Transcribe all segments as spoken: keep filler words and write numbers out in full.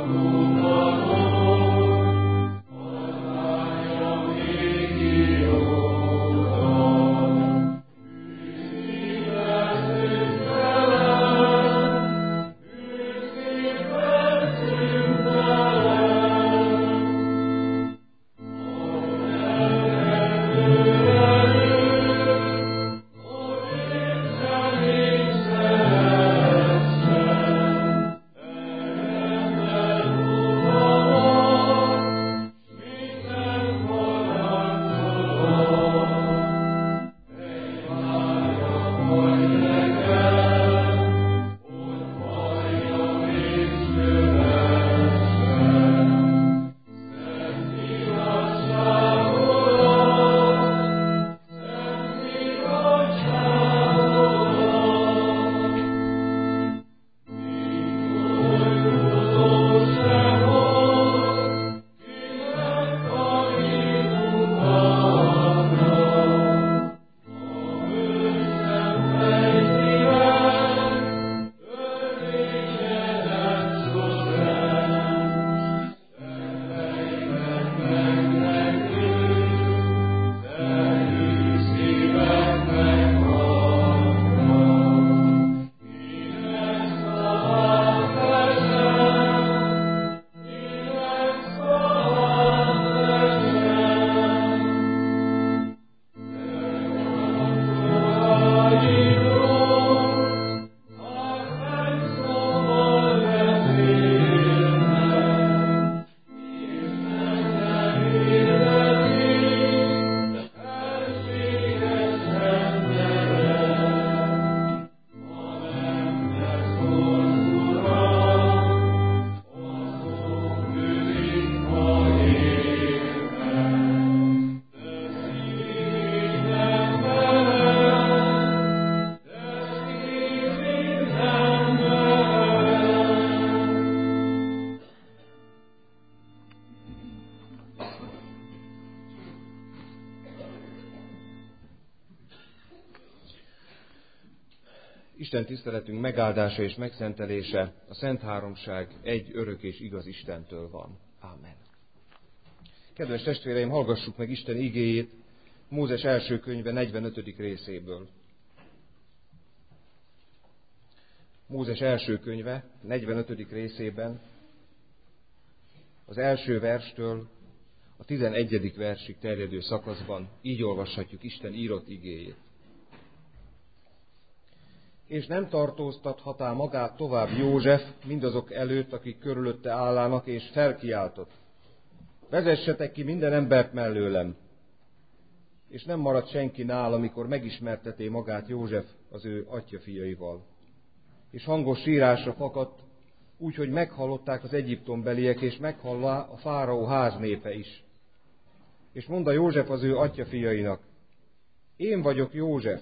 Isten tiszteletünk megáldása és megszentelése a Szent Háromság egy örök és igaz Istentől van. Ámen. Kedves testvéreim, hallgassuk meg Isten igéjét Mózes első könyve negyvenötödik részéből. Mózes első könyve negyvenötödik részében az első verstől a tizenegyedik versig terjedő szakaszban így olvashatjuk Isten írott igéjét. És nem tartóztathatá magát tovább József mindazok előtt, akik körülötte állának, és felkiáltott: vezessetek ki minden embert mellőlem! És nem maradt senki nála, amikor megismerteté magát József az ő atyjafiaival. És hangos sírásra fakadt, úgyhogy meghallották az egyiptombeliek, és meghallá a fáraó háznépe is. És mondta József az ő atyjafiainak: én vagyok József.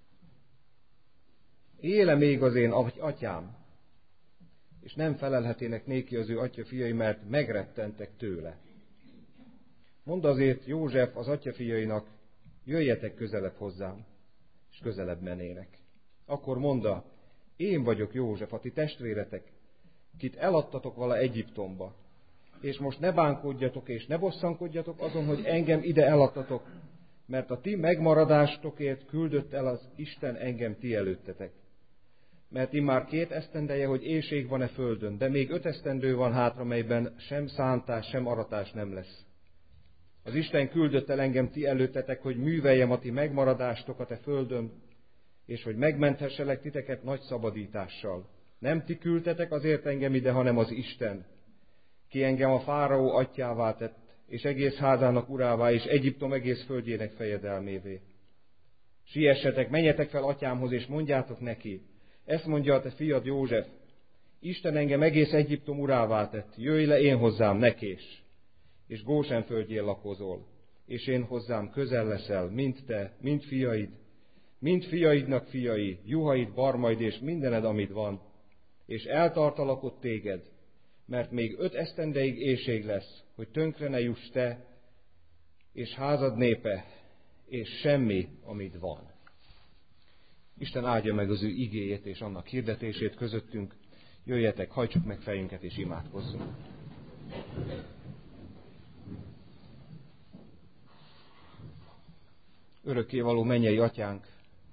Éle még az én atyám? És nem felelhetének néki az ő atyafiai, mert megrettentek tőle. Mondd azért József az atyafiainak: jöjjetek közelebb hozzám, és közelebb menének. Akkor mondta: én vagyok József, a ti testvéretek, kit eladtatok vala Egyiptomba. És most ne bánkodjatok, és ne bosszankodjatok azon, hogy engem ide eladtatok, mert a ti megmaradásotokért küldött el az Isten engem ti előttetek. Mert immár két esztendeje, hogy éhség van e földön, de még öt esztendő van hátra, melyben sem szántás, sem aratás nem lesz. Az Isten küldött el engem ti előttetek, hogy műveljem a ti megmaradástokat e földön, és hogy megmenthesselek titeket nagy szabadítással. Nem ti küldtetek azért engem ide, hanem az Isten, ki engem a fáraó atyjává tett, és egész házának urává, és Egyiptom egész földjének fejedelmévé. Siessetek, menjetek fel atyámhoz, és mondjátok neki: ezt mondja a te fiad József: Isten engem egész Egyiptom urává tett, jöjj le én hozzám, ne kés, és Gósen földjén lakozol, és én hozzám közel leszel, mind te, mind fiaid, mind fiaidnak fiai, juhaid, barmaid, és mindened, amit van, és eltartalak ott téged, mert még öt esztendeig éhség lesz, hogy tönkre ne juss te, és házad népe, és semmi, amit van. Isten áldja meg az ő igéjét és annak hirdetését közöttünk. Jöjjetek, hajtsuk meg fejünket és imádkozzunk. Örökkévaló mennyei Atyánk,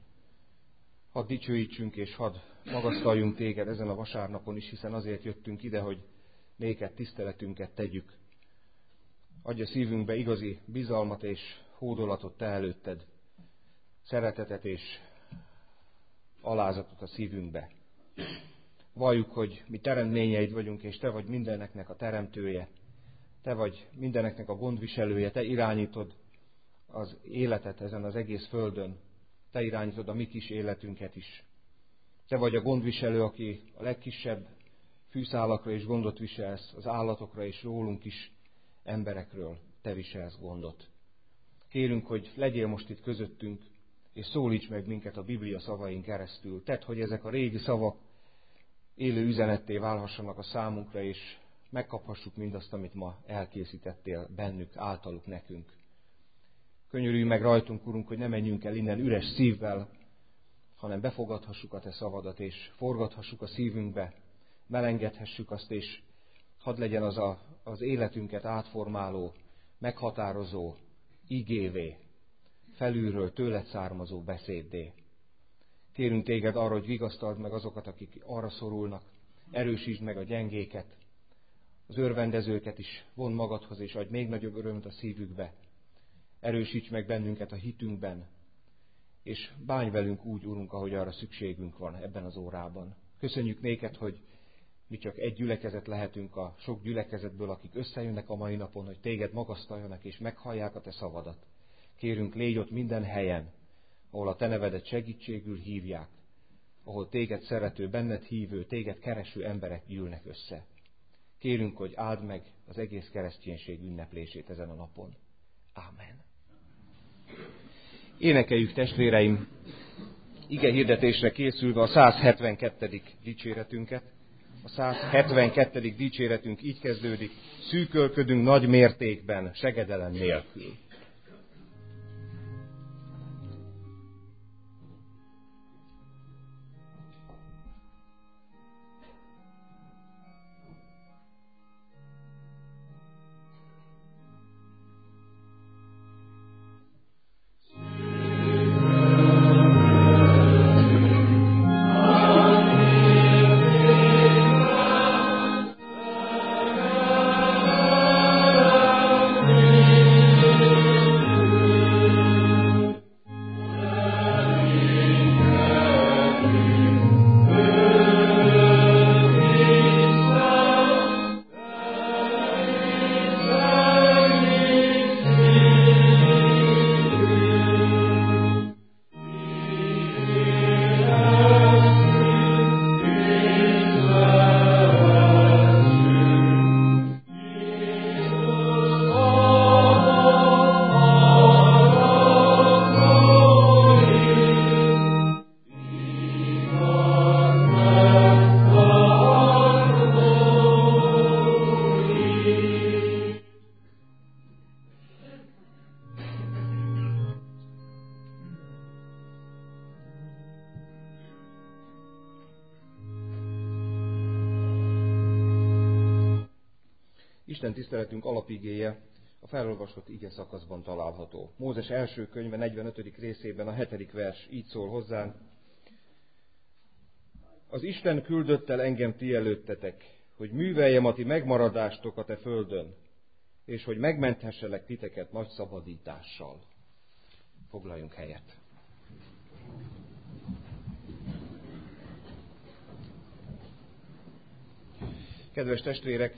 hadd dicsőítsünk és hadd magasztaljunk téged ezen a vasárnapon is, hiszen azért jöttünk ide, hogy néked tiszteletünket tegyük. Adj a szívünkbe igazi bizalmat és hódolatot te előtted, szeretetet és alázatot a szívünkbe. Valljuk, hogy mi teremtményeid vagyunk, és te vagy mindeneknek a teremtője, te vagy mindeneknek a gondviselője, te irányítod az életet ezen az egész földön, te irányítod a mi kis életünket is. Te vagy a gondviselő, aki a legkisebb fűszálakra is gondot viselsz, az állatokra és rólunk is, emberekről te viselsz gondot. Kérünk, hogy legyél most itt közöttünk, és szólíts meg minket a Biblia szavain keresztül. Tedd, hogy ezek a régi szavak élő üzenetté válhassanak a számunkra, és megkaphassuk mindazt, amit ma elkészítettél bennük, általuk nekünk. Könyörülj meg rajtunk, Urunk, hogy ne menjünk el innen üres szívvel, hanem befogadhassuk a te szavadat, és forgathassuk a szívünkbe, melengedhessük azt, és hadd legyen az a, az életünket átformáló, meghatározó, igévé, felülről tőled származó beszéddé. Kérünk téged arra, hogy vigasztald meg azokat, akik arra szorulnak, erősítsd meg a gyengéket, az örvendezőket is von magadhoz, és adj még nagyobb örömet a szívükbe. Erősíts meg bennünket a hitünkben, és bánj velünk úgy, Urunk, ahogy arra szükségünk van ebben az órában. Köszönjük néked, hogy mi csak egy gyülekezet lehetünk a sok gyülekezetből, akik összejönnek a mai napon, hogy téged magasztaljanak és meghallják a te szavadat. Kérünk, légy ott minden helyen, ahol a te nevedet segítségül hívják, ahol téged szerető, benned hívő, téged kereső emberek gyűlnek össze. Kérünk, hogy áld meg az egész kereszténység ünneplését ezen a napon. Ámen. Énekeljük, testvéreim, ige hirdetésre készülve a száz hetvenkettedik dicséretünket. A száz hetvenkettedik dicséretünk így kezdődik: szűkölködünk nagy mértékben, segedelem nélkül. Isten tiszteletünk alapigéje a felolvasott ige szakaszban található. Mózes első könyve negyvenötödik részében a hetedik vers így szól hozzánk: az Isten küldött el engem ti előttetek, hogy műveljem a ti megmaradástokat e földön, és hogy megmenthesselek titeket nagy szabadítással. Foglaljunk helyet. Kedves testvérek,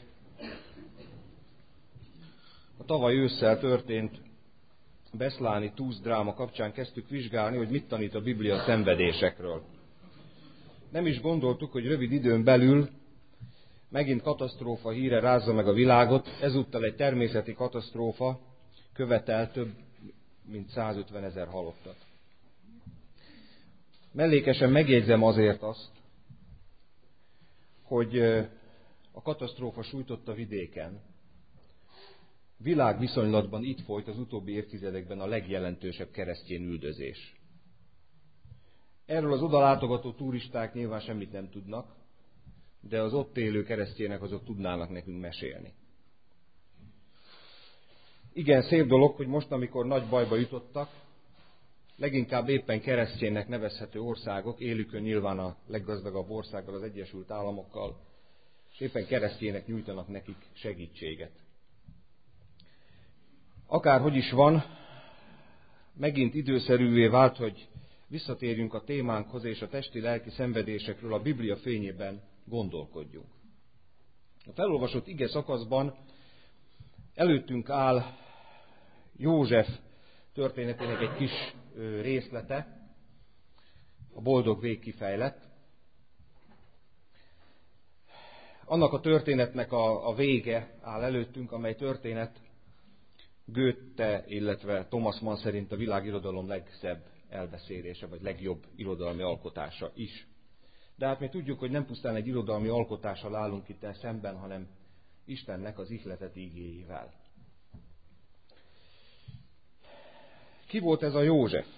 a tavaly ősszel történt beszláni Túsz dráma kapcsán kezdtük vizsgálni, hogy mit tanít a Biblia a szenvedésekről. Nem is gondoltuk, hogy rövid időn belül megint katasztrófa híre rázza meg a világot, ezúttal egy természeti katasztrófa követel több mint százötven ezer halottat. Mellékesen megjegyzem azért azt, hogy a katasztrófa sújtotta vidéken világviszonylatban itt folyt az utóbbi évtizedekben a legjelentősebb keresztény üldözés. Erről az oda látogató turisták nyilván semmit nem tudnak, de az ott élő keresztjének azok tudnának nekünk mesélni. Igen, szép dolog, hogy most, amikor nagy bajba jutottak, leginkább éppen keresztjének nevezhető országok, élükön nyilván a leggazdagabb országgal, az Egyesült Államokkal, és éppen keresztjének nyújtanak nekik segítséget. Akárhogy is van, megint időszerűvé vált, hogy visszatérjünk a témánkhoz, és a testi-lelki szenvedésekről a Biblia fényében gondolkodjunk. A felolvasott ige szakaszban előttünk áll József történetének egy kis részlete, a boldog vég kifejlett. Annak a történetnek a, a vége áll előttünk, amely történet Goethe, illetve Thomas Mann szerint a világirodalom legszebb elbeszélése, vagy legjobb irodalmi alkotása is. De hát mi tudjuk, hogy nem pusztán egy irodalmi alkotással állunk itt szemben, hanem Istennek az ihletett ígéjével. Ki volt ez a József?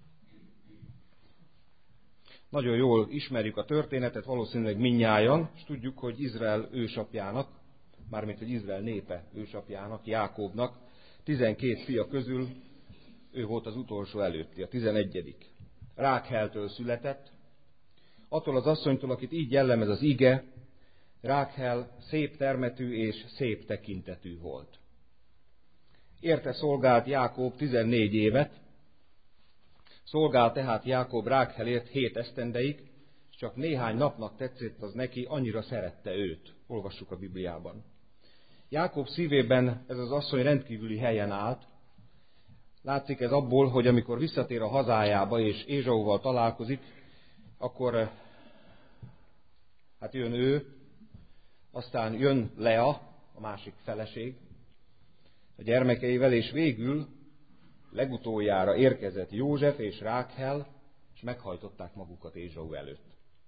Nagyon jól ismerjük a történetet, valószínűleg mindnyájan, és tudjuk, hogy Izrael ősapjának, mármint hogy Izrael népe ősapjának, Jákóbnak, tizenkét fia közül ő volt az utolsó előtti, a tizenegyedik. Rákheltől született. Attól az asszonytól, akit így jellemez az ige, Rákhel szép termetű és szép tekintetű volt. Érte szolgált Jákob tizennégy évet, szolgált tehát Jákob Rákhelért hét esztendeig, és csak néhány napnak tetszett az neki, annyira szerette őt. Olvassuk a Bibliában. Jákob szívében ez az asszony rendkívüli helyen állt. Látszik ez abból, hogy amikor visszatér a hazájába és Ézsauval találkozik, akkor hát jön ő, aztán jön Lea, a másik feleség, a gyermekeivel, és végül legutoljára érkezett József és Rákhel, és meghajtották magukat Ézsau előtt.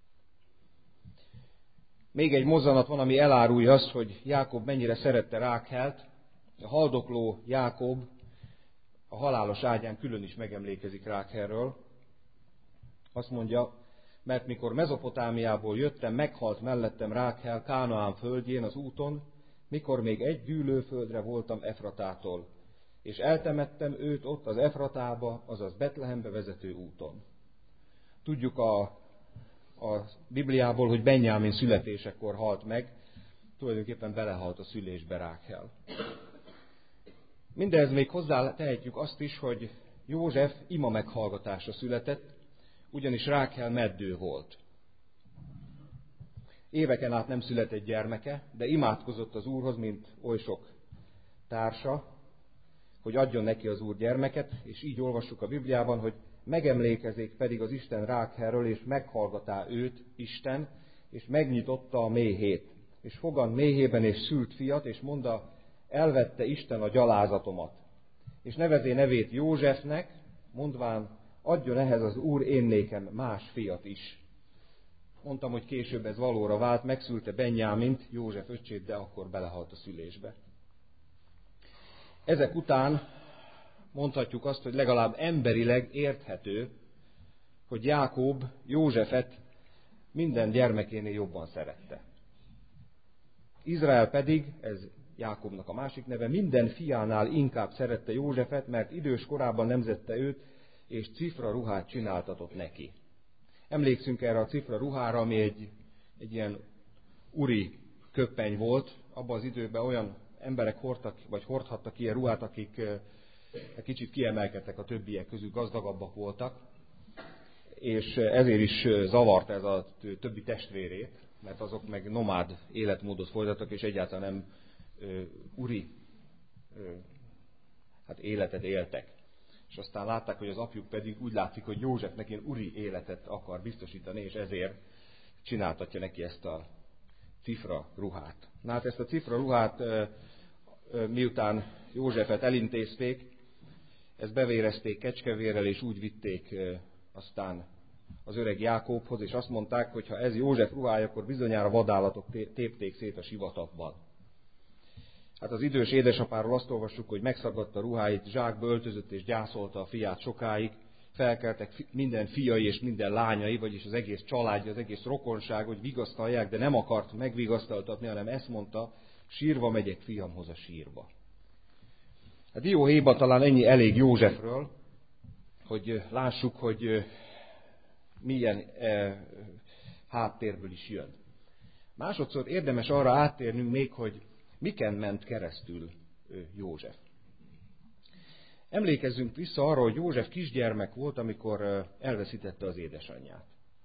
Még egy mozzanat van, ami elárulja azt, hogy Jákob mennyire szerette Rákhelt. A haldokló Jákob a halálos ágyán külön is megemlékezik Rákhelről. Azt mondja, mert mikor Mezopotámiából jöttem, meghalt mellettem Rákhel Kánaán földjén az úton, mikor még egy gyűlőföldre voltam Efratától, és eltemettem őt ott az Efratába, azaz Betlehembe vezető úton. Tudjuk a, a Bibliából, hogy Benjámin születésekor halt meg, tulajdonképpen belehalt a szülésbe Rákhel. Mindehhez még hozzá tehetjük azt is, hogy József ima meghallgatásra született, ugyanis Rákhel meddő volt. Éveken át nem született gyermeke, de imádkozott az Úrhoz, mint oly sok társa, hogy adjon neki az Úr gyermeket, és így olvassuk a Bibliában, hogy megemlékezik pedig az Isten Rákhelről, és meghallgatá őt Isten, és megnyitotta a méhét, és fogant méhében, és szült fiat, és mondta, elvette Isten a gyalázatomat. És nevezé nevét Józsefnek, mondván, adjon ehhez az Úr én nékem más fiat is. Mondtam, hogy később ez valóra vált, megszülte Benjámint, József öccsét, de akkor belehalt a szülésbe. Ezek után mondhatjuk azt, hogy legalább emberileg érthető, hogy Jákob Józsefet minden gyermekénél jobban szerette. Izrael pedig, ez Jákobnak a másik neve, minden fiánál inkább szerette Józsefet, mert idős korában nemzette őt, és cifra ruhát csináltatott neki. Emlékszünk erre a cifra ruhára, ami egy, egy ilyen uri köppeny volt. Abban az időben olyan emberek hordtak, vagy hordhattak ilyen ruhát, akik kicsit kiemelkedtek a többiek közül, gazdagabbak voltak, és ezért is zavart ez a többi testvérét, mert azok meg nomád életmódot folytattak, és egyáltalán nem uri hát életet éltek. És aztán látták, hogy az apjuk pedig úgy látszik, hogy Józsefnek ilyen uri életet akar biztosítani, és ezért csináltatja neki ezt a cifra ruhát. Na hát ezt a cifra ruhát, miután Józsefet elintézték, ezt bevérezték kecskevérrel, és úgy vitték aztán az öreg Jákobhoz, és azt mondták, hogy ha ez József ruhája, akkor bizonyára vadállatok tépték szét a sivatagban. Hát az idős édesapáról azt olvassuk, hogy megszaggatta ruháit, zsákba öltözött és gyászolta a fiát sokáig, felkeltek minden fiai és minden lányai, vagyis az egész családja, az egész rokonság, hogy vigasztalják, de nem akart megvigasztaltatni, hanem ezt mondta, sírva megyek fiamhoz a sírba. A dióhéjban talán ennyi elég Józsefről, hogy lássuk, hogy milyen e, háttérből is jön. Másodszor érdemes arra áttérnünk még, hogy miken ment keresztül József. Emlékezzünk vissza arra, hogy József kisgyermek volt, amikor elveszítette az édesanyját.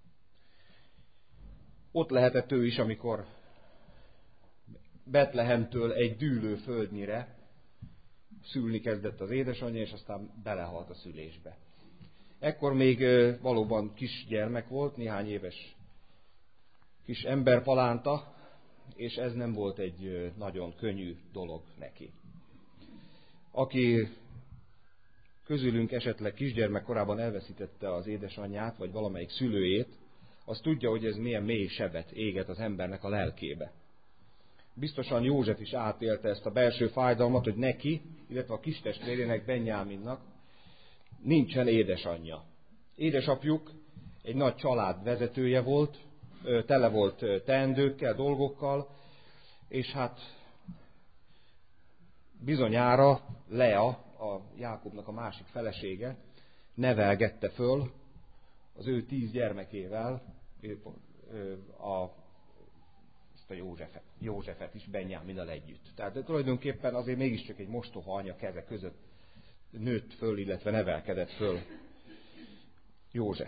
Ott lehetett ő is, amikor Betlehemtől egy dűlő földnyire szülni kezdett az édesanyja, és aztán belehalt a szülésbe. Ekkor még valóban kisgyermek volt, néhány éves kis emberpalánta, és ez nem volt egy nagyon könnyű dolog neki. Aki közülünk esetleg kisgyermek korában elveszítette az édesanyját, vagy valamelyik szülőjét, az tudja, hogy ez milyen mély sebet éget az embernek a lelkébe. Biztosan József is átélte ezt a belső fájdalmat, hogy neki, illetve a kistestvérének, Benjáminnak nincsen édesanyja. Édesapjuk egy nagy család vezetője volt, tele volt teendőkkel, dolgokkal, és hát bizonyára Lea, a Jákobnak a másik felesége, nevelgette föl az ő tíz gyermekével a, ezt a Józsefet, Józsefet is Benjáminnal együtt. Tehát tulajdonképpen azért mégiscsak egy mostoha anya keze között nőtt föl, illetve nevelkedett föl József.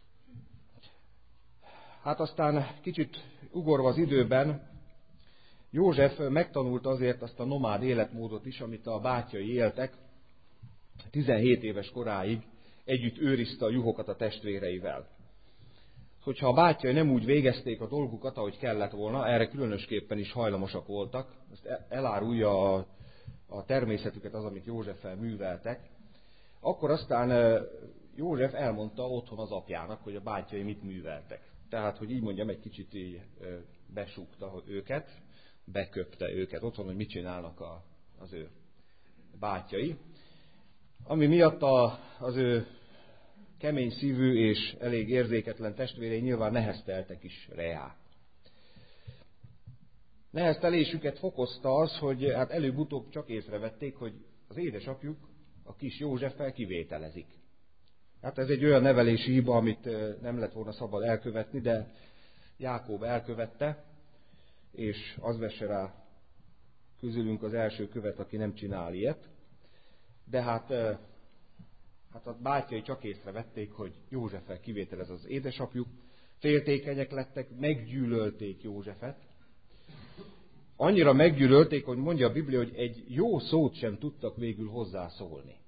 Hát aztán kicsit ugorva az időben, József megtanulta azért azt a nomád életmódot is, amit a bátyai éltek. tizenhét éves koráig együtt őrizte a juhokat a testvéreivel. Hogyha a bátyai nem úgy végezték a dolgukat, ahogy kellett volna, erre különösképpen is hajlamosak voltak, ezt elárulja a, a természetüket az, amit Józseffel műveltek, akkor aztán József elmondta otthon az apjának, hogy a bátyai mit műveltek. Tehát, hogy így mondjam, egy kicsit így besúgta őket, beköpte őket otthon, hogy mit csinálnak a, az ő bátyai. Ami miatt a, az ő kemény szívű és elég érzéketlen testvérei nyilván nehezteltek is rá. Neheztelésüket fokozta az, hogy hát előbb-utóbb csak észrevették, hogy az édesapjuk, a kis Józseffel kivételezik. Hát ez egy olyan nevelési hiba, amit nem lett volna szabad elkövetni, de Jákob elkövette, és az vesse rá közülünk az első követ, aki nem csinál ilyet. De hát, hát a bátyai csak észrevették, hogy Józseffel kivételez az édesapjuk, féltékenyek lettek, meggyűlölték Józsefet. Annyira meggyűlölték, hogy mondja a Biblia, hogy egy jó szót sem tudtak végül hozzászólni.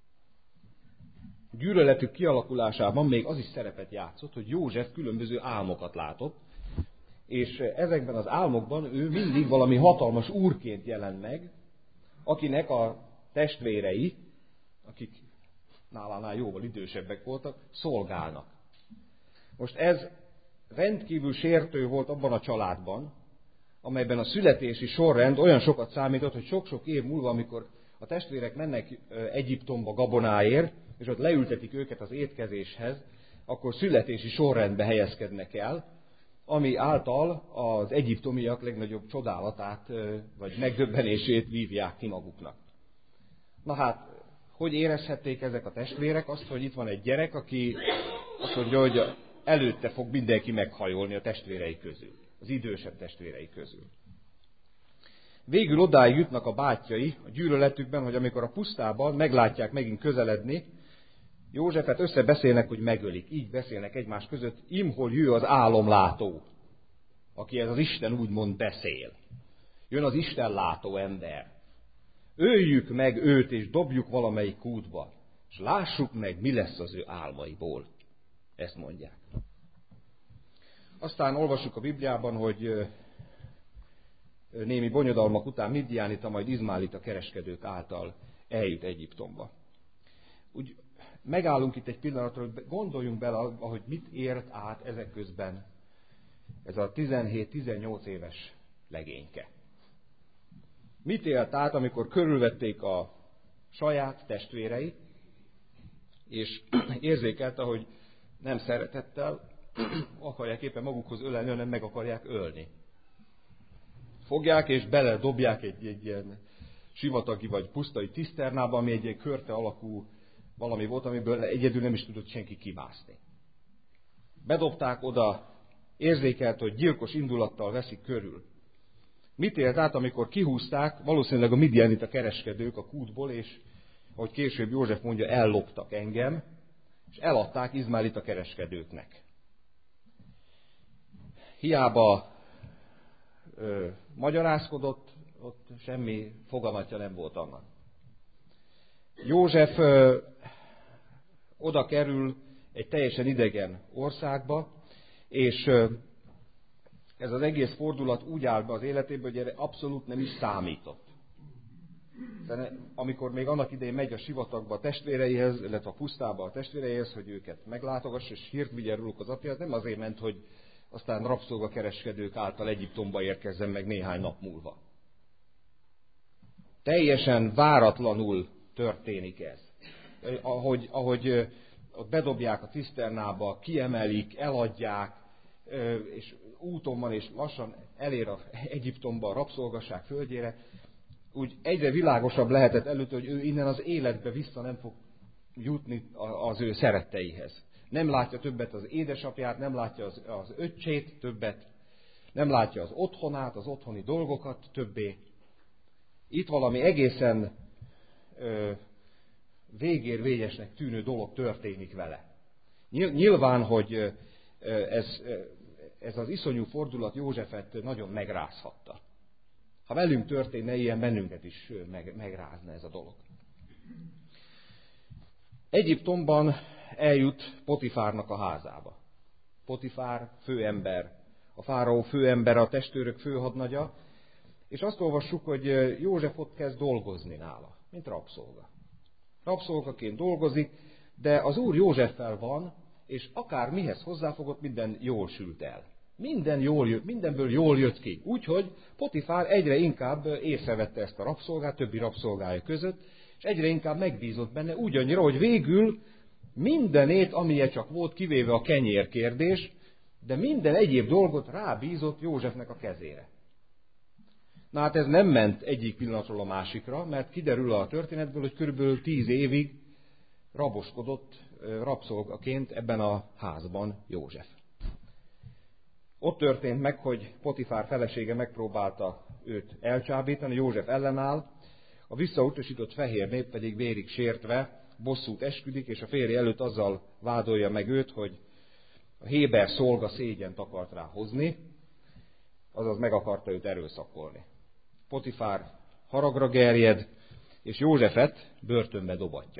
Gyűlöletük kialakulásában még az is szerepet játszott, hogy József különböző álmokat látott, és ezekben az álmokban ő mindig valami hatalmas úrként jelent meg, akinek a testvérei, akik nálánál jóval idősebbek voltak, szolgálnak. Most ez rendkívül sértő volt abban a családban, amelyben a születési sorrend olyan sokat számított, hogy sok-sok év múlva, amikor a testvérek mennek Egyiptomba gabonáért, és ott leültetik őket az étkezéshez, akkor születési sorrendbe helyezkednek el, ami által az egyiptomiak legnagyobb csodálatát vagy megdöbbenését vívják ki maguknak. Na hát, hogy érezhették ezek a testvérek azt, hogy itt van egy gyerek, aki azt mondja, hogy előtte fog mindenki meghajolni a testvérei közül, az idősebb testvérei közül. Végül odáig jutnak a bátyai a gyűlöletükben, hogy amikor a pusztában meglátják megint közeledni, Józsefet összebeszélnek, hogy megölik. Így beszélnek egymás között, imhol jő az álomlátó, aki ez az Isten úgymond beszél. Jön az Isten látó ember. Öljük meg őt, és dobjuk valamelyik kútba, és lássuk meg, mi lesz az ő álmaiból. Ezt mondják. Aztán olvassuk a Bibliában, hogy némi bonyodalmak után Midiánita, majd Izmálita kereskedők által eljut Egyiptomba. Úgy megállunk itt egy pillanatra, hogy gondoljunk bele, ahogy mit ért át ezek közben ez a tizenhét-tizennyolc éves legényke. Mit élt át, amikor körülvették a saját testvérei, és érzékelte, hogy nem szeretettel akarják éppen magukhoz ölelni, hanem meg akarják ölni. Fogják és beledobják egy, egy ilyen sivatagi vagy pusztai ciszternába, ami egy ilyen körte alakú valami volt, amiből egyedül nem is tudott senki kimászni. Bedobták oda, érzékelt, hogy gyilkos indulattal veszik körül. Mit élt át, amikor kihúzták, valószínűleg a midianita kereskedők a kútból, és ahogy később József mondja, elloptak engem, és eladták izmaelita kereskedőknek. Hiába ö, magyarázkodott, ott semmi foganatja nem volt annak. József ö, oda kerül egy teljesen idegen országba, és ö, ez az egész fordulat úgy áll be az életébe, hogy erre abszolút nem is számított. De amikor még annak idején megy a sivatagba a testvéreihez, illetve a pusztába a testvéreihez, hogy őket meglátogassa, és hírt vigyen róluk az apja, nem azért ment, hogy aztán rabszolgakereskedők által Egyiptomba érkezzen meg néhány nap múlva. Teljesen váratlanul történik ez. Ahogy, ahogy ott bedobják a ciszternába, kiemelik, eladják, és úton van, és lassan elér a Egyiptomba a rabszolgasság földjére, úgy egyre világosabb lehetett előtt, hogy ő innen az életbe vissza nem fog jutni az ő szeretteihez. Nem látja többet az édesapját, nem látja az, az öccsét többet, nem látja az otthonát, az otthoni dolgokat többé. Itt valami egészen ö, végérvényesnek tűnő dolog történik vele. Nyilván, hogy ez, ez az iszonyú fordulat Józsefet nagyon megrázhatta. Ha velünk történne ilyen, bennünket is meg, megrázna ez a dolog. Egyiptomban eljut Potifárnak a házába. Potifár főember, a fáraó főember, a testőrök főhadnagya, és azt olvassuk, hogy József ott kezd dolgozni nála, mint rabszolga. Rabszolgaként dolgozik, de az úr Józseffel van, és akár mihez hozzáfogott, minden jól sült el. Minden jól jött, mindenből jól jött ki. Úgyhogy Potifár egyre inkább észrevette ezt a rabszolgát, többi rabszolgája között, és egyre inkább megbízott benne, ugyannyira, hogy végül mindenét, amilyen csak volt, kivéve a kenyér kérdés, de minden egyéb dolgot rábízott Józsefnek a kezére. Na hát ez nem ment egyik pillanatról a másikra, mert kiderül a történetből, hogy körülbelül tíz évig raboskodott rabszolgaként ebben a házban József. Ott történt meg, hogy Potifár felesége megpróbálta őt elcsábítani, József ellenáll, a visszautasított fehér nép pedig vérig sértve bosszút esküdik, és a férje előtt azzal vádolja meg őt, hogy a héber szolga szégyent akart rá hozni, azaz meg akarta őt erőszakolni. Potifár haragra gerjed, és Józsefet börtönbe dobatja.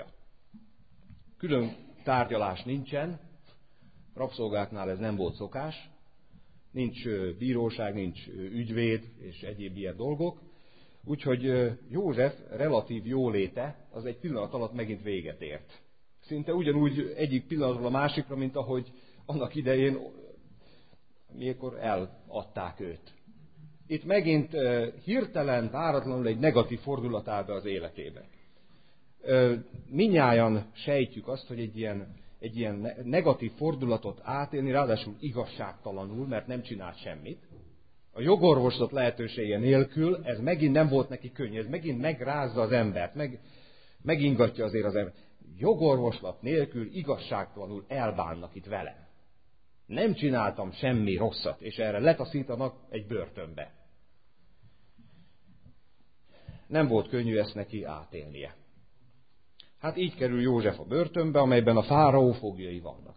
Külön tárgyalás nincsen, rabszolgáknál ez nem volt szokás, nincs bíróság, nincs ügyvéd és egyéb ilyen dolgok, úgyhogy József relatív jóléte az egy pillanat alatt megint véget ért. Szinte ugyanúgy egyik pillanatról a másikra, mint ahogy annak idején, mikor eladták őt. Itt megint hirtelen, váratlanul egy negatív fordulat áll be az életébe. Mindnyájan sejtjük azt, hogy egy ilyen, egy ilyen negatív fordulatot átélni, ráadásul igazságtalanul, mert nem csinált semmit. A jogorvoslat lehetősége nélkül ez megint nem volt neki könnyű, ez megint megrázza az embert, meg, megingatja azért az embert. Jogorvoslat nélkül igazságtalanul elbánnak itt velem. Nem csináltam semmi rosszat, és erre letaszítanak egy börtönbe. Nem volt könnyű ezt neki átélnie. Hát így kerül József a börtönbe, amelyben a fáraó foglyai vannak.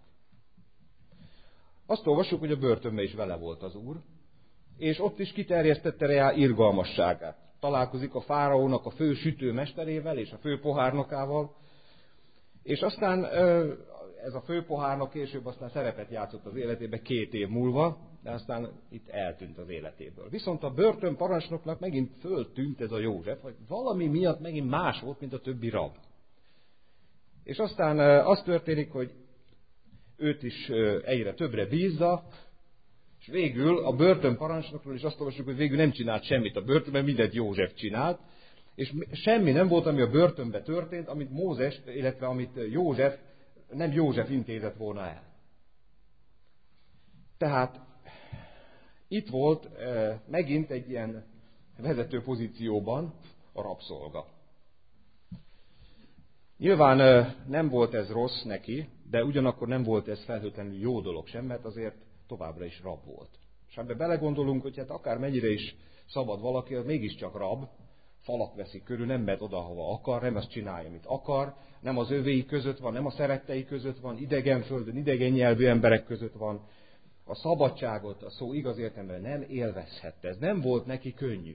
Azt olvassuk, hogy a börtönben is vele volt az úr, és ott is kiterjesztette rá irgalmasságát. Találkozik a fáraónak a fő sütőmesterével és a fő pohárnokával, és aztán ez a fő pohárnok később aztán szerepet játszott az életébe két év múlva, de aztán itt eltűnt az életéből. Viszont a börtön parancsnoknak megint föltűnt ez a József, hogy valami miatt megint más volt, mint a többi rab. És aztán az történik, hogy őt is egyre többre bízza, és végül a börtön parancsnokról is azt olvassuk, hogy végül nem csinált semmit a börtönben, mindent József csinált, és semmi nem volt, ami a börtönben történt, amit Mózes, illetve amit József nem József intézett volna el. Tehát itt volt megint egy ilyen vezető pozícióban a rabszolga. Nyilván nem volt ez rossz neki, de ugyanakkor nem volt ez feltétlenül jó dolog sem, mert azért továbbra is rab volt. És ebbe belegondolunk, hogy hát akár mennyire is szabad valaki, az mégiscsak rab, falak veszik körül, nem mehet oda, hova akar, nem azt csinálja, amit akar, nem az övéi között van, nem a szerettei között van, idegen földön, idegen nyelvű emberek között van. A szabadságot, a szó igaz értelemben nem élvezhette. Ez nem volt neki könnyű.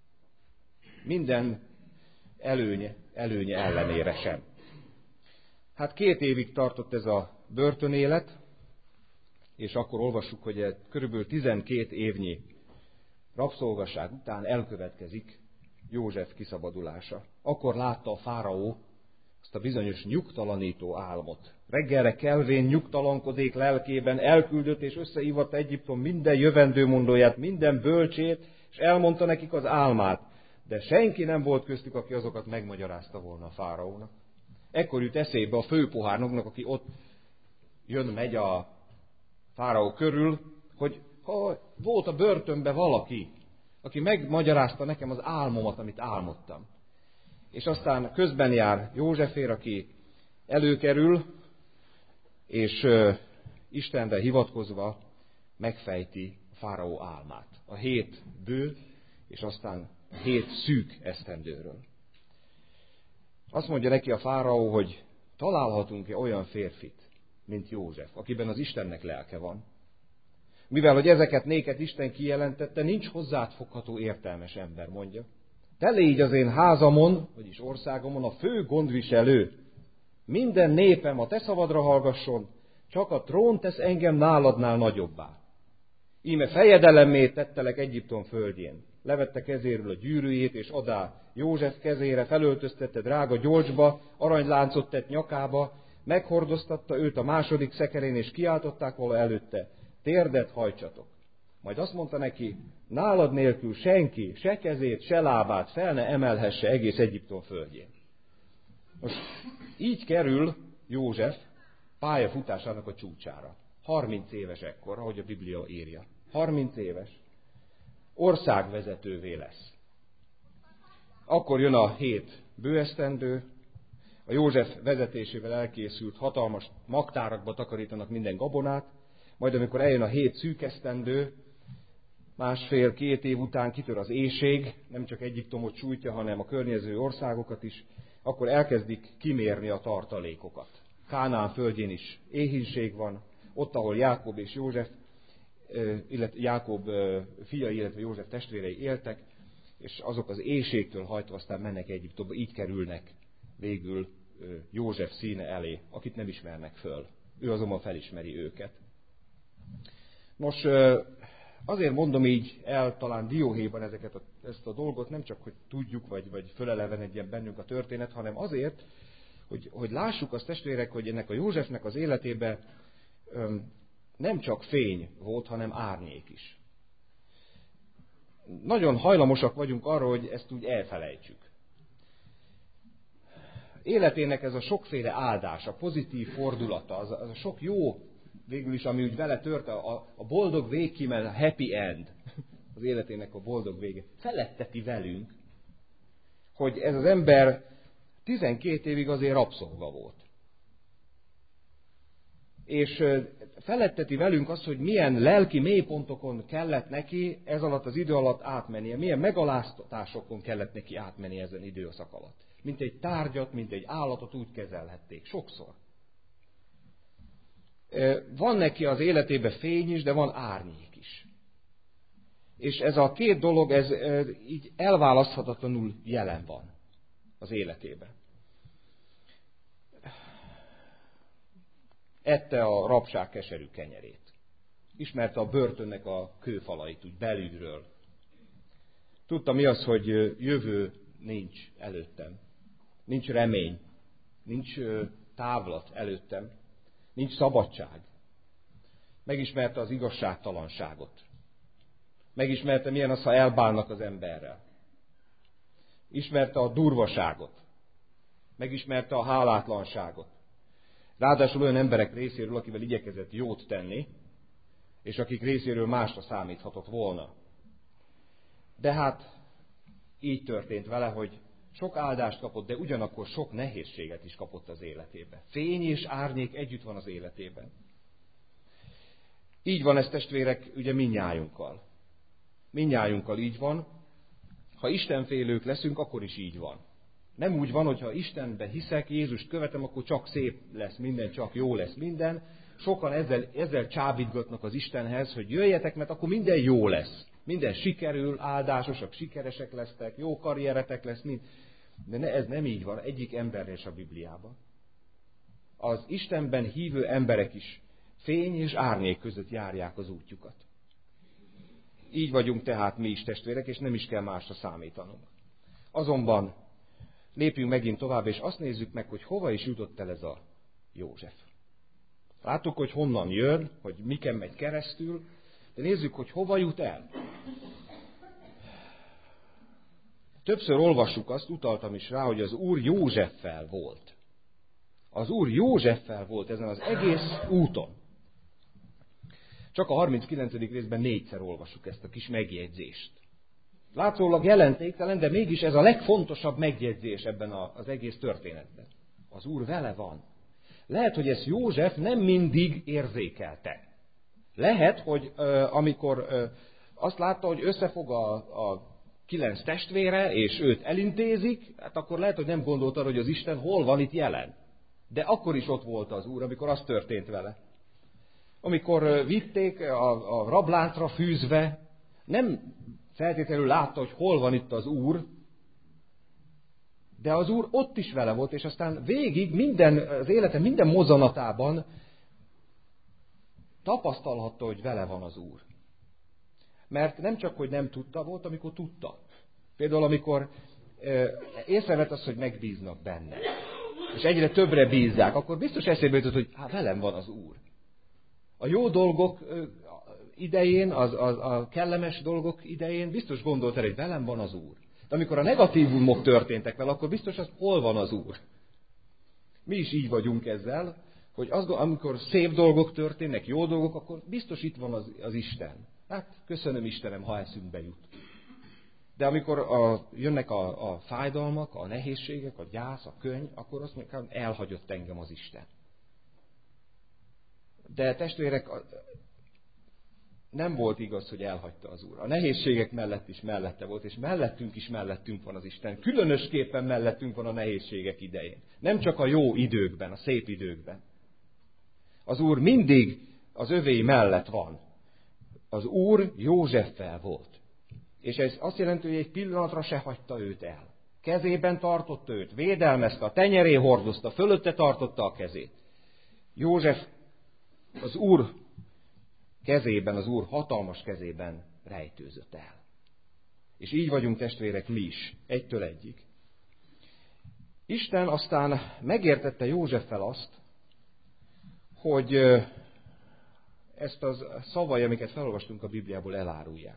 Minden előnye, előnye ellenére sem. Hát két évig tartott ez a börtönélet, és akkor olvassuk, hogy körülbelül tizenkét évnyi rabszolgaság után elkövetkezik József kiszabadulása. Akkor látta a fáraó azt a bizonyos nyugtalanító álmot. Reggelre kelvén nyugtalankodik lelkében, elküldött és összehívatta Egyiptom minden jövendőmondóját, minden bölcsét, és elmondta nekik az álmát. De senki nem volt köztük, aki azokat megmagyarázta volna a fáraónak. Ekkor jut eszébe a főpohárnoknak, aki ott jön, megy a fáraó körül, hogy ha volt a börtönben valaki, aki megmagyarázta nekem az álmomat, amit álmodtam. És aztán közben jár Józsefér, aki előkerül, és uh, Istenre hivatkozva megfejti a fáraó álmát. A hét bő, és aztán a hét szűk esztendőről. Azt mondja neki a fáraó, hogy találhatunk-e olyan férfit, mint József, akiben az Istennek lelke van. Mivel, hogy ezeket néked Isten kijelentette, nincs hozzád fogható értelmes ember, mondja. Te légy az én házamon, vagyis országomon a fő gondviselő. Minden népem a te szavadra hallgasson, csak a trón tesz engem náladnál nagyobbá. Íme fejedelemmé tettelek Egyiptom földjén. Levette kezéről a gyűrűjét, és adá József kezére, felöltöztette drága gyolcsba, aranyláncot tett nyakába, meghordoztatta őt a második szekerén, és kiáltották vala előtte, térdet hajtsatok. Majd azt mondta neki, nálad nélkül senki, se kezét, se lábát fel ne emelhesse egész Egyiptom földjén. Most így kerül József pályafutásának a csúcsára. harminc éves ekkor, ahogy a Biblia írja. harminc éves. Országvezetővé lesz. Akkor jön a hét bőesztendő, a József vezetésével elkészült hatalmas magtárakba takarítanak minden gabonát, majd amikor eljön a hét szűkesztendő, másfél-két év után kitör az éhség, nem csak Egyiptomot sújtja, hanem a környező országokat is, akkor elkezdik kimérni a tartalékokat. Kánaán földjén is éhínség van, ott, ahol Jákob és József, illetve Jákob fiai, illetve József testvérei éltek, és azok az éhségtől hajtva aztán mennek Egyiptomba, így kerülnek végül József színe elé, akit nem ismernek föl. Ő azonban felismeri őket. Nos, azért mondom így el talán dióhéjban ezeket a, ezt a dolgot, nem csak, hogy tudjuk, vagy, vagy fölelevenedjen bennünk a történet, hanem azért, hogy, hogy lássuk azt, testvérek, hogy ennek a Józsefnek az életében öm, nem csak fény volt, hanem árnyék is. Nagyon hajlamosak vagyunk arra, hogy ezt úgy elfelejtsük. Életének ez a sokféle áldása, pozitív fordulata, az, az a sok jó végül is, ami úgy vele tört, a, a boldog végkímen, a happy end, az életének a boldog vége, feletteti velünk, hogy ez az ember tizenkét évig azért rabszolga volt. És feletteti velünk azt, hogy milyen lelki mélypontokon kellett neki ez alatt az idő alatt átmennie, milyen megaláztatásokon kellett neki átmenni ezen időszak alatt. Mint egy tárgyat, mint egy állatot úgy kezelhették. Sokszor. Van neki az életében fény is, de van árnyék is. És ez a két dolog, ez így elválaszthatatlanul jelen van az életében. Ette a rabság keserű kenyerét. Ismerte a börtönnek a kőfalait úgy belülről. Tudta mi az, hogy jövő nincs előttem. Nincs remény. Nincs távlat előttem. Nincs szabadság. Megismerte az igazságtalanságot. Megismerte, milyen az, ha elbánnak az emberrel. Ismerte a durvaságot. Megismerte a hálátlanságot. Ráadásul olyan emberek részéről, akivel igyekezett jót tenni, és akik részéről másra számíthatott volna. De hát így történt vele, hogy sok áldást kapott, de ugyanakkor sok nehézséget is kapott az életében. Fény és árnyék együtt van az életében. Így van ez, testvérek, ugye mindnyájunkkal. Mindnyájunkkal így van. Ha istenfélők leszünk, akkor is így van. Nem úgy van, hogy ha Istenbe hiszek, Jézust követem, akkor csak szép lesz minden, csak jó lesz minden. Sokan ezzel, ezzel csábítgatnak az Istenhez, hogy jöjjetek, mert akkor minden jó lesz. Minden sikerül, áldásosak, sikeresek lesztek, jó karrieretek lesz, mind. De ne, ez nem így van, egyik embernél is a Bibliában. Az Istenben hívő emberek is fény és árnyék között járják az útjukat. Így vagyunk tehát mi is, testvérek, és nem is kell másra számítanunk. Azonban lépjünk megint tovább, és azt nézzük meg, hogy hova is jutott el ez a József. Láttuk, hogy honnan jön, hogy miken megy keresztül, de nézzük, hogy hova jut el. Többször olvassuk azt, utaltam is rá, hogy az Úr Józseffel volt. Az Úr Józseffel volt ezen az egész úton. Csak a harminckilencedik részben négyszer olvassuk ezt a kis megjegyzést. Látszólag jelentéktelen, de mégis ez a legfontosabb megjegyzés ebben az egész történetben. Az Úr vele van. Lehet, hogy ezt József nem mindig érzékelte. Lehet, hogy uh, amikor uh, azt látta, hogy összefog a, a kilenc testvére, és őt elintézik, hát akkor lehet, hogy nem gondolta, hogy az Isten hol van itt jelen. De akkor is ott volt az Úr, amikor az történt vele. Amikor uh, vitték a, a rabláncra fűzve, nem feltétlenül látta, hogy hol van itt az Úr, de az Úr ott is vele volt, és aztán végig minden, az élete minden mozzanatában tapasztalhatta, hogy vele van az Úr. Mert nem csak, hogy nem tudta, volt, amikor tudta. Például, amikor e, észrevett azt, hogy megbíznak benne, és egyre többre bízzák, akkor biztos eszébe jutott, hogy hát velem van az Úr. A jó dolgok idején, az, az, a kellemes dolgok idején biztos gondolt el, hogy velem van az Úr. De amikor a negatívumok történtek vele, akkor biztos az, hol van az Úr. Mi is így vagyunk ezzel, hogy az, amikor szép dolgok történnek, jó dolgok, akkor biztos itt van az, az Isten. Hát köszönöm Istenem, ha eszünkbe jut. De amikor a, jönnek a, a fájdalmak, a nehézségek, a gyász, a könny, akkor azt mondjuk, elhagyott engem az Isten. De testvérek, nem volt igaz, hogy elhagyta az Úr. A nehézségek mellett is mellette volt, és mellettünk is mellettünk van az Isten. Különösképpen mellettünk van a nehézségek idején. Nem csak a jó időkben, a szép időkben. Az Úr mindig az övéi mellett van. Az Úr Józseffel volt. És ez azt jelenti, hogy egy pillanatra se hagyta őt el. Kezében tartotta őt, védelmezte, a tenyeré hordozta, fölötte tartotta a kezét. József az Úr kezében, az Úr hatalmas kezében rejtőzött el. És így vagyunk, testvérek, mi is, egytől egyig. Isten aztán megértette Józseffel azt, hogy ezt a szavai, amiket felolvastunk a Bibliából, elárulják.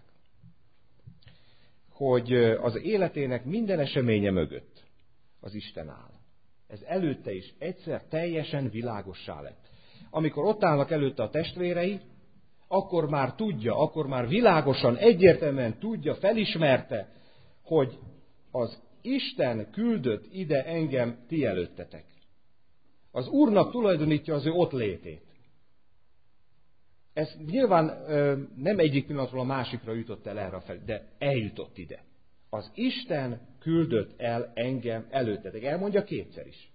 Hogy az életének minden eseménye mögött az Isten áll. Ez előtte is egyszer teljesen világossá lett. Amikor ott állnak előtte a testvérei, akkor már tudja, akkor már világosan, egyértelműen tudja, felismerte, hogy az Isten küldött ide engem ti előttetek. Az Úrnak tulajdonítja az ő ott létét. Ez nyilván nem egyik pillanatról a másikra jutott el erre fel, de eljutott ide. Az Isten küldött el engem előttetek. Elmondja kétszer is.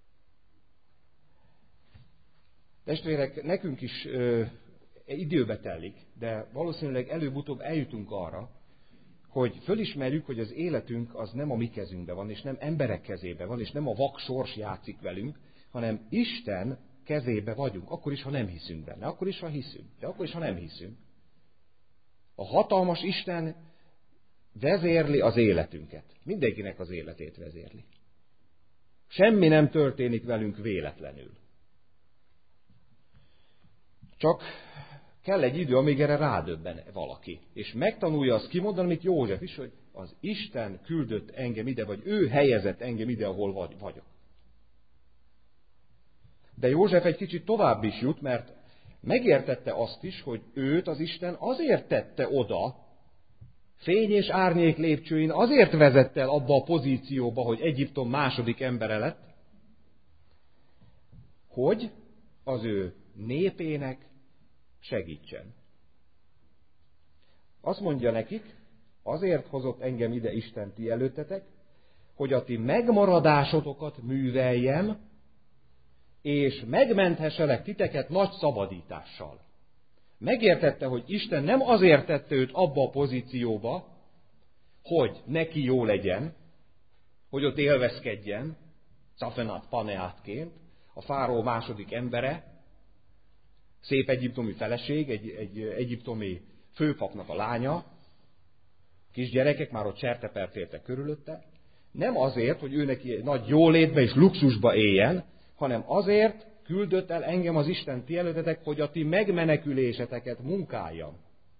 Testvérek, nekünk is ö, időbe telik, de valószínűleg előbb-utóbb eljutunk arra, hogy fölismerjük, hogy az életünk az nem a mi kezünkben van, és nem emberek kezében van, és nem a vak sors játszik velünk, hanem Isten kezébe vagyunk, akkor is, ha nem hiszünk benne, akkor is, ha hiszünk, de akkor is, ha nem hiszünk. A hatalmas Isten vezérli az életünket. Mindenkinek az életét vezérli. Semmi nem történik velünk véletlenül. Csak kell egy idő, amíg erre rádöbben valaki. És megtanulja azt kimondani, amit József is, hogy az Isten küldött engem ide, vagy ő helyezett engem ide, ahol vagyok. De József egy kicsit tovább is jut, mert megértette azt is, hogy őt az Isten azért tette oda, fény és árnyék lépcsőin azért vezette el abba a pozícióba, hogy Egyiptom második embere lett, hogy az ő népének segítsen. Azt mondja nekik, azért hozott engem ide Isten ti előttetek, hogy a ti megmaradásotokat műveljem, és megmenthesselek titeket nagy szabadítással. Megértette, hogy Isten nem azért tette őt abba a pozícióba, hogy neki jó legyen, hogy ott élvezkedjen, Szafenát Paneátként, a fáraó második embere, szép egyiptomi feleség, egy, egy egyiptomi főpapnak a lánya, kisgyerekek már ott sertepertéltek körülötte, nem azért, hogy ő neki egy nagy jólétbe és luxusba éljen, hanem azért küldött el engem az Isten ti előttetek, hogy a ti megmeneküléseteket munkáljam.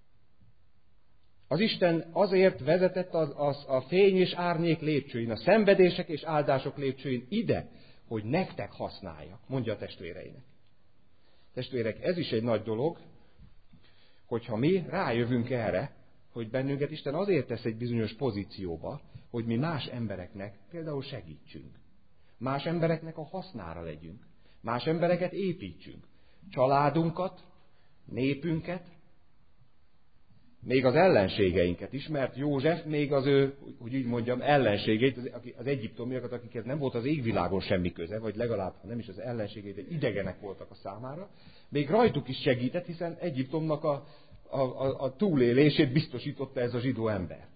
Az Isten azért vezetett az, az, a fény és árnyék lépcsőin, a szenvedések és áldások lépcsőin ide, hogy nektek használjak, mondja a testvéreinek. Testvérek, ez is egy nagy dolog, hogyha mi rájövünk erre, hogy bennünket Isten azért tesz egy bizonyos pozícióba, hogy mi más embereknek például segítsünk. Más embereknek a hasznára legyünk. Más embereket építsünk. Családunkat, népünket, még az ellenségeinket is, mert József még az ő, hogy így mondjam, ellenségeit, az egyiptomiakat, akikhez nem volt az égvilágon semmi köze, vagy legalább, ha nem is az ellenségeit, de idegenek voltak a számára, még rajtuk is segített, hiszen Egyiptomnak a, a, a, a túlélését biztosította ez a zsidó ember.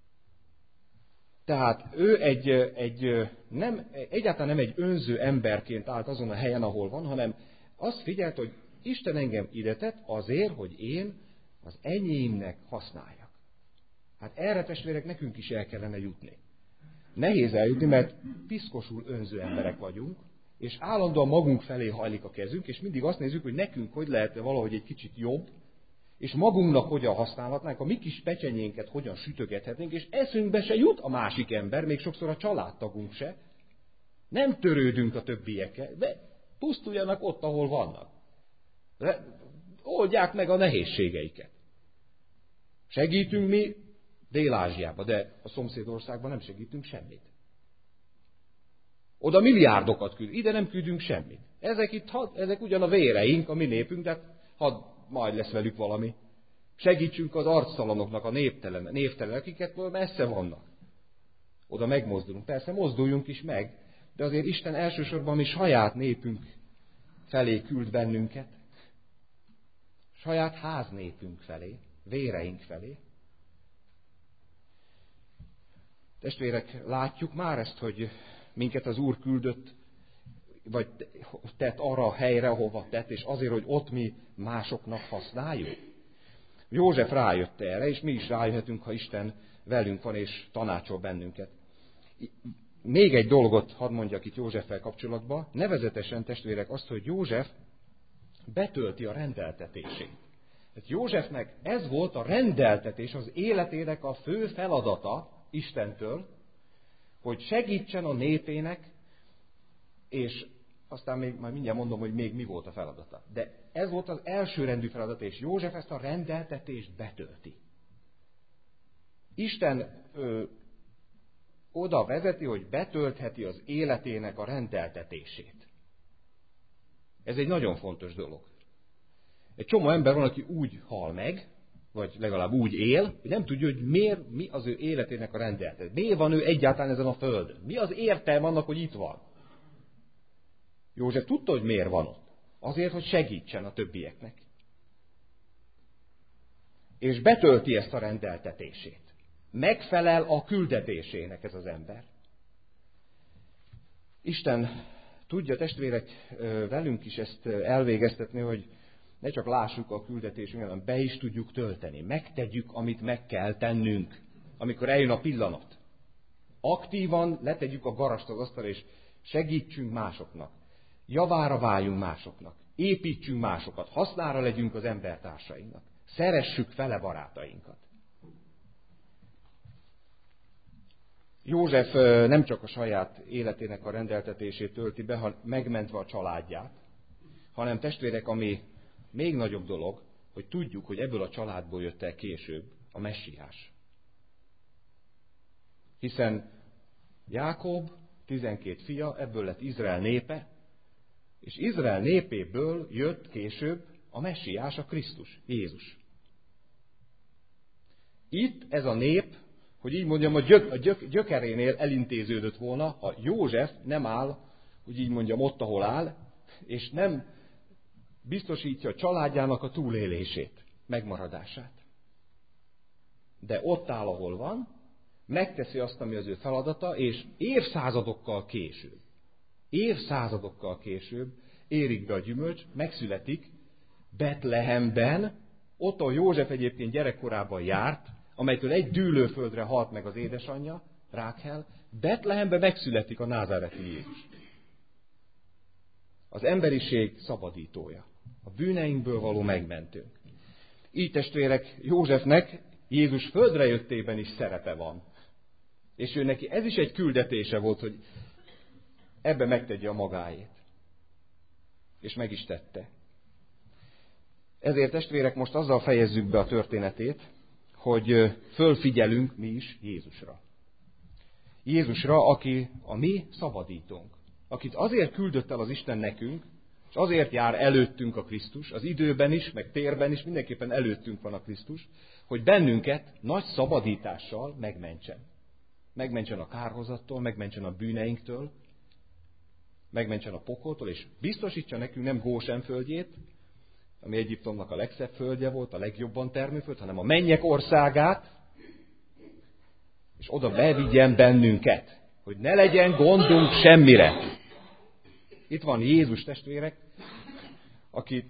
Tehát ő egy, egy nem, egyáltalán nem egy önző emberként állt azon a helyen, ahol van, hanem azt figyelt, hogy Isten engem ide tett azért, hogy én az enyémnek használjak. Hát erre, testvérek, nekünk is el kellene jutni. Nehéz eljutni, mert piszkosul önző emberek vagyunk, és állandóan magunk felé hajlik a kezünk, és mindig azt nézzük, hogy nekünk hogy lehet valahogy egy kicsit jobb, és magunknak hogyan használhatnánk, a mi kis pecsenyénket hogyan sütögethetnénk, és eszünkbe se jut a másik ember, még sokszor a családtagunk se. Nem törődünk a többiekkel, de pusztuljanak ott, ahol vannak. De oldják meg a nehézségeiket. Segítünk mi Dél-Ázsiába, de a szomszédországban nem segítünk semmit. Oda milliárdokat küld, ide nem küldünk semmit. Ezek itt, ezek ugyan a véreink, a mi népünk, de hadd majd lesz velük valami. Segítsünk az arctalanoknak, a névtelen, névtelen, akiket messze vannak. Oda megmozdulunk. Persze mozduljunk is meg, de azért Isten elsősorban mi saját népünk felé küld bennünket. Saját háznépünk felé, véreink felé. Testvérek, látjuk már ezt, hogy minket az Úr küldött, vagy tett arra a helyre, ahova tett, és azért, hogy ott mi másoknak használjuk. József rájött erre, és mi is rájöhetünk, ha Isten velünk van, és tanácsol bennünket. Még egy dolgot hadd mondjak itt Józseffel kapcsolatban, nevezetesen, testvérek, azt, hogy József betölti a rendeltetését. Tehát Józsefnek ez volt a rendeltetés, az életének a fő feladata Istentől, hogy segítsen a népének, és aztán még, majd mindjárt mondom, hogy még mi volt a feladata. De ez volt az elsőrendű feladat, és József ezt a rendeltetést betölti. Isten ö, oda vezeti, hogy betöltheti az életének a rendeltetését. Ez egy nagyon fontos dolog. Egy csomó ember van, aki úgy hal meg, vagy legalább úgy él, hogy nem tudja, hogy miért, mi az ő életének a rendeltetés. Miért van ő egyáltalán ezen a földön? Mi az értelme annak, hogy itt van? József tudta, hogy miért van ott. Azért, hogy segítsen a többieknek. És betölti ezt a rendeltetését. Megfelel a küldetésének ez az ember. Isten tudja, testvérek, velünk is ezt elvégeztetni, hogy ne csak lássuk a küldetésünket, hanem be is tudjuk tölteni. Megtegyük, amit meg kell tennünk, amikor eljön a pillanat. Aktívan letegyük a garast az asztalra, és segítsünk másoknak. Javára váljunk másoknak. Építsünk másokat. Hasznára legyünk az embertársainknak. Szeressük fele barátainkat. József nem csak a saját életének a rendeltetését tölti be, hanem megmentve a családját. hanem testvérek, ami még nagyobb dolog, hogy tudjuk, hogy ebből a családból jött el később a messiás. Hiszen Jákob tizenkét fia, ebből lett Izrael népe, és Izrael népéből jött később a messiás, a Krisztus, Jézus. Itt ez a nép, hogy így mondjam, a, gyök, a gyök, gyökerénél elintéződött volna, ha József nem áll, hogy így mondjam, ott, ahol áll, és nem biztosítja a családjának a túlélését, megmaradását. De ott áll, ahol van, megteszi azt, ami az ő feladata, és évszázadokkal később, évszázadokkal később érik be a gyümölcs, megszületik Betlehemben, ott, ahol József egyébként gyerekkorában járt, amelytől egy dűlőföldre halt meg az édesanyja, Rákhel, Betlehemben megszületik a názáreti Jézus. Az emberiség szabadítója, a bűneinkből való megmentőnk. Így testvérek, Józsefnek Jézus földre jöttében is szerepe van. És ő neki ez is egy küldetése volt, hogy ebbe megtegye a magáét. És meg is tette. Ezért testvérek, most azzal fejezzük be a történetét, hogy fölfigyelünk mi is Jézusra. Jézusra, aki a mi szabadítónk. Akit azért küldött el az Isten nekünk, és azért jár előttünk a Krisztus, az időben is, meg térben is, mindenképpen előttünk van a Krisztus, hogy bennünket nagy szabadítással megmentsen. Megmentsen a kárhozattól, megmentsen a bűneinktől, megmentsen a pokoltól, és biztosítsa nekünk nem Gósen földjét, ami Egyiptomnak a legszebb földje volt, a legjobban termőföld, hanem a mennyek országát, és oda bevigyen bennünket, hogy ne legyen gondunk semmire. Itt van Jézus, testvérek, akit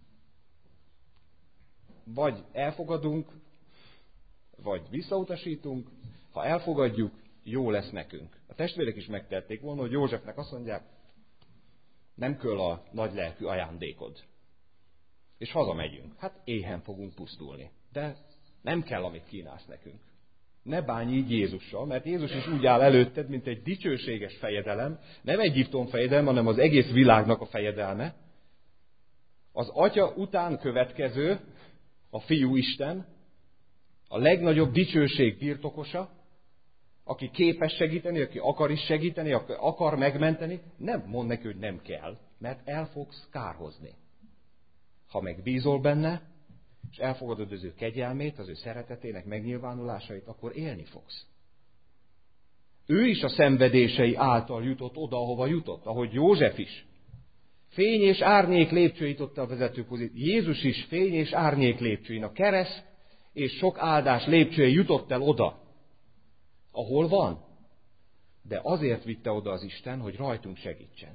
vagy elfogadunk, vagy visszautasítunk. Ha elfogadjuk, jó lesz nekünk. A testvérek is megtették volna, hogy Józsefnek azt mondják, nem kell a nagy lelkű ajándékod. És hazamegyünk. Hát éhen fogunk pusztulni. De nem kell, amit kínálsz nekünk. Ne bánj így Jézussal, mert Jézus is úgy áll előtted, mint egy dicsőséges fejedelem, nem Egyiptom fejedelme, hanem az egész világnak a fejedelme. Az Atya után következő, a Fiú Isten, a legnagyobb dicsőség birtokosa, aki képes segíteni, aki akar is segíteni, aki akar megmenteni, nem mond neki, hogy nem kell, mert el fogsz kárhozni. Ha megbízol benne, és elfogadod az ő kegyelmét, az ő szeretetének megnyilvánulásait, akkor élni fogsz. Ő is a szenvedései által jutott oda, ahova jutott, ahogy József is. Fény és árnyék lépcsőit ott a vezető pozíció. Jézus is fény és árnyék lépcsőin. A kereszt és sok áldás lépcsői jutott el oda, ahol van. De azért vitte oda az Isten, hogy rajtunk segítsen.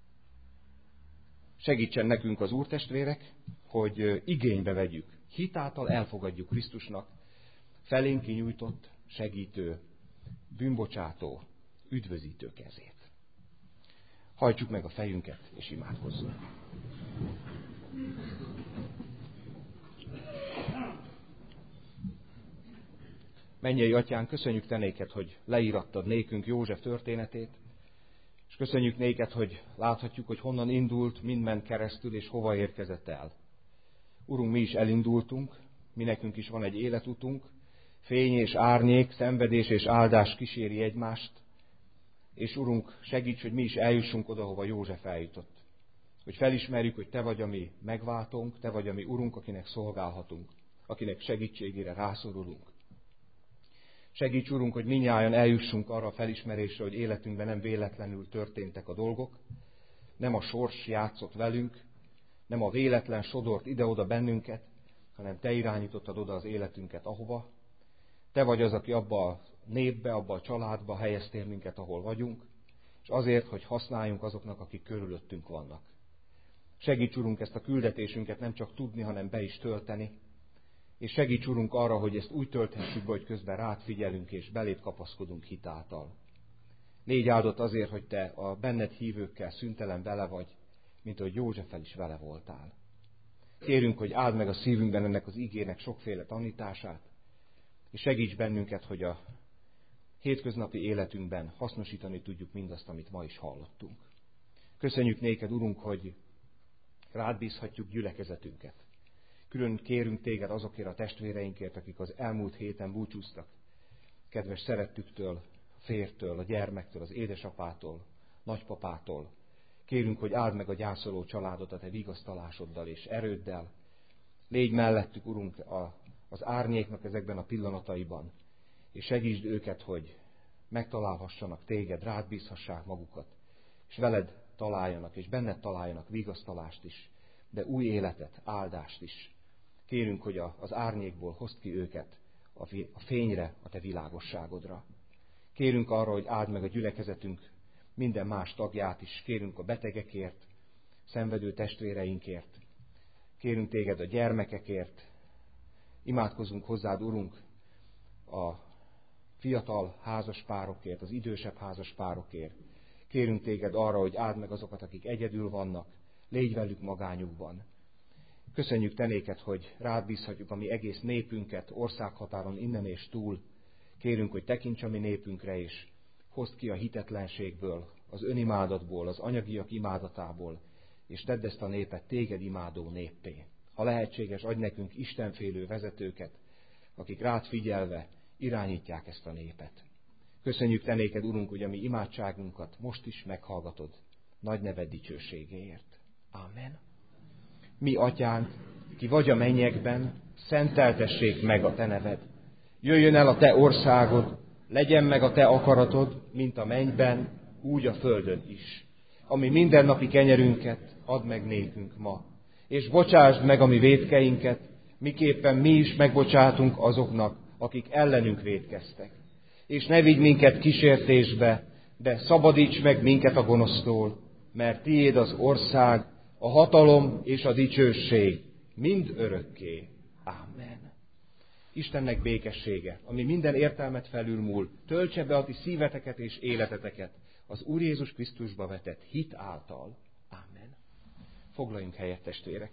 Segítsen nekünk az úrtestvérek, hogy igénybe vegyük. Hitáltal elfogadjuk Krisztusnak felénk kinyújtott, segítő, bűnbocsátó, üdvözítő kezét. Hajtsuk meg a fejünket, és imádkozzunk. Mennyei Atyánk, köszönjük Te néked, hogy leírattad nékünk József történetét, és köszönjük néked, hogy láthatjuk, hogy honnan indult, mind ment keresztül, és hova érkezett el. Urunk, mi is elindultunk, mi nekünk is van egy életutunk, fény és árnyék, szenvedés és áldás kíséri egymást, és Urunk, segíts, hogy mi is eljussunk oda, hova József eljutott. Hogy felismerjük, hogy Te vagy a mi megváltónk, Te vagy a mi Urunk, akinek szolgálhatunk, akinek segítségére rászorulunk. Segíts, Urunk, hogy mindnyájan eljussunk arra a felismerésre, hogy életünkben nem véletlenül történtek a dolgok, nem a sors játszott velünk, nem a véletlen sodort ide-oda bennünket, hanem Te irányítottad oda az életünket ahova. Te vagy az, aki abba a népbe, abba a családba helyeztél minket, ahol vagyunk, és azért, hogy használjunk azoknak, akik körülöttünk vannak. Segíts, Urunk, ezt a küldetésünket nem csak tudni, hanem be is tölteni, és segíts, Urunk, arra, hogy ezt úgy tölthessük be, hogy közben rád figyelünk, és beléd kapaszkodunk hitáltal. Légy áldott azért, hogy Te a benned hívőkkel szüntelen vele vagy, mint ahogy Józseffel is vele voltál. Kérünk, hogy áld meg a szívünkben ennek az igének sokféle tanítását, és segíts bennünket, hogy a hétköznapi életünkben hasznosítani tudjuk mindazt, amit ma is hallottunk. Köszönjük néked, Urunk, hogy rád bízhatjuk gyülekezetünket. Külön kérünk téged azokért a testvéreinkért, akik az elmúlt héten búcsúztak. Kedves szerettüktől, a fértől, a gyermektől, az édesapától, nagypapától. Kérünk, hogy áld meg a gyászoló családot a te vigasztalásoddal és erőddel. Légy mellettük, Urunk, a, az árnyéknak ezekben a pillanataiban, és segítsd őket, hogy megtalálhassanak téged, rád bízhassák magukat, és veled találjanak, és benned találjanak vigasztalást is, de új életet, áldást is. Kérünk, hogy az árnyékból hozd ki őket a fényre, a te világosságodra. Kérünk arra, hogy áld meg a gyülekezetünk minden más tagját is. Kérünk a betegekért, szenvedő testvéreinkért. Kérünk téged a gyermekekért. Imádkozunk hozzád, Urunk, a fiatal házaspárokért, az idősebb házaspárokért. Kérünk téged arra, hogy áld meg azokat, akik egyedül vannak. Légy velük magányukban. Köszönjük te néked, hogy rád bízhatjuk a mi egész népünket, országhatáron innen és túl. Kérünk, hogy tekints a mi népünkre, és hozd ki a hitetlenségből, az önimádatból, az anyagiak imádatából, és tedd ezt a népet téged imádó néppé. Ha lehetséges, adj nekünk istenfélő vezetőket, akik rád figyelve irányítják ezt a népet. Köszönjük te néked, Urunk, hogy a mi imádságunkat most is meghallgatod, nagy neved dicsőségéért. Amen. Mi atyánk, ki vagy a mennyekben, szenteltessék meg a te neved. Jöjjön el a te országod, legyen meg a te akaratod, mint a mennyben, úgy a földön is. Ami mindennapi kenyerünket add meg nékünk ma, és bocsásd meg a mi vétkeinket, miképpen mi is megbocsátunk azoknak, akik ellenünk vétkeztek. És ne vigy minket kísértésbe, de szabadíts meg minket a gonosztól, mert tiéd az ország, a hatalom és a dicsőség mind örökké. Amen. Istennek békessége, ami minden értelmet felülmúl, töltse be a ti szíveteket és életeteket az Úr Jézus Krisztusba vetett hit által. Amen. Foglaljunk helyet, testvérek.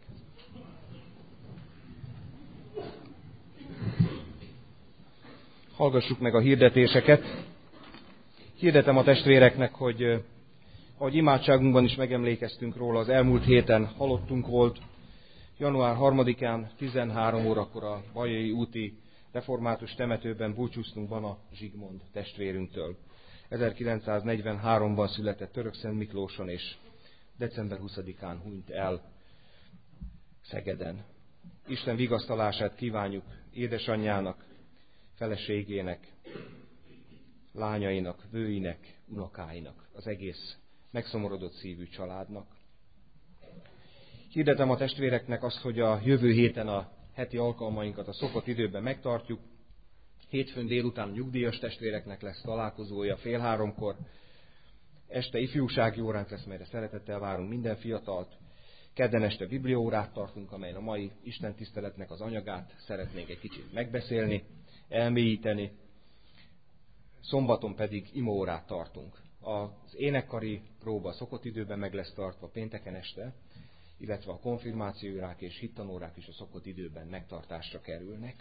Hallgassuk meg a hirdetéseket. Hirdetem a testvéreknek, hogy ahogy imádságunkban is megemlékeztünk róla, az elmúlt héten halottunk volt. január harmadikán tizenhárom órakor a Bajai úti református temetőben búcsúztunk Bana Zsigmond testvérünktől. ezerkilencszáznegyvenháromban született Törökszent Miklóson, és december huszadikán hunyt el Szegeden. Isten vigasztalását kívánjuk édesanyjának, feleségének, lányainak, vőinek, unokáinak, az egész megszomorodott szívű családnak. Hirdetem a testvéreknek azt, hogy a jövő héten a heti alkalmainkat a szokott időben megtartjuk. Hétfőn délután nyugdíjas testvéreknek lesz találkozója fél háromkor. Este ifjúsági óránk lesz, melyre szeretettel várunk minden fiatalt. Kedden este bibliaórát tartunk, amelyen a mai istentiszteletnek az anyagát szeretnénk egy kicsit megbeszélni, elmélyíteni. Szombaton pedig imaórát tartunk. Az énekkari próba szokott időben meg lesz tartva pénteken este, illetve a konfirmációórák és hittanórák is a szokott időben megtartásra kerülnek.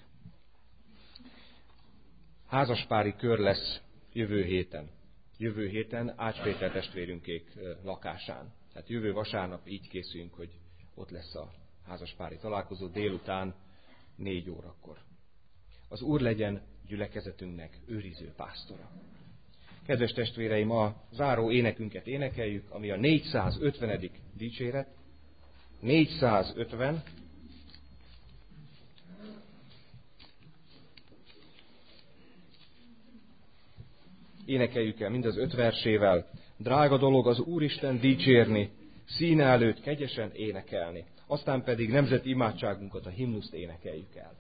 Házaspári kör lesz jövő héten. Jövő héten Ács Péter testvérünkék lakásán. Tehát jövő vasárnap így készülünk, hogy ott lesz a házaspári találkozó délután négy órakor. Az Úr legyen gyülekezetünknek őriző pásztora. Kedves testvéreim, a záró énekünket énekeljük, ami a négyszázötvenedik dicséret. négyszázötven. Énekeljük el mind az öt versével. Drága dolog az Úristen dicsérni, színe előtt kegyesen énekelni. Aztán pedig nemzeti imádságunkat, a himnuszt énekeljük el.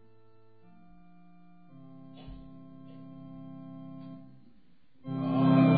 Amen.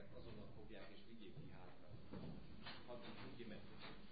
gyereket azonnal fogják és vigyék ki hátra. Addig, hogy kimentünk.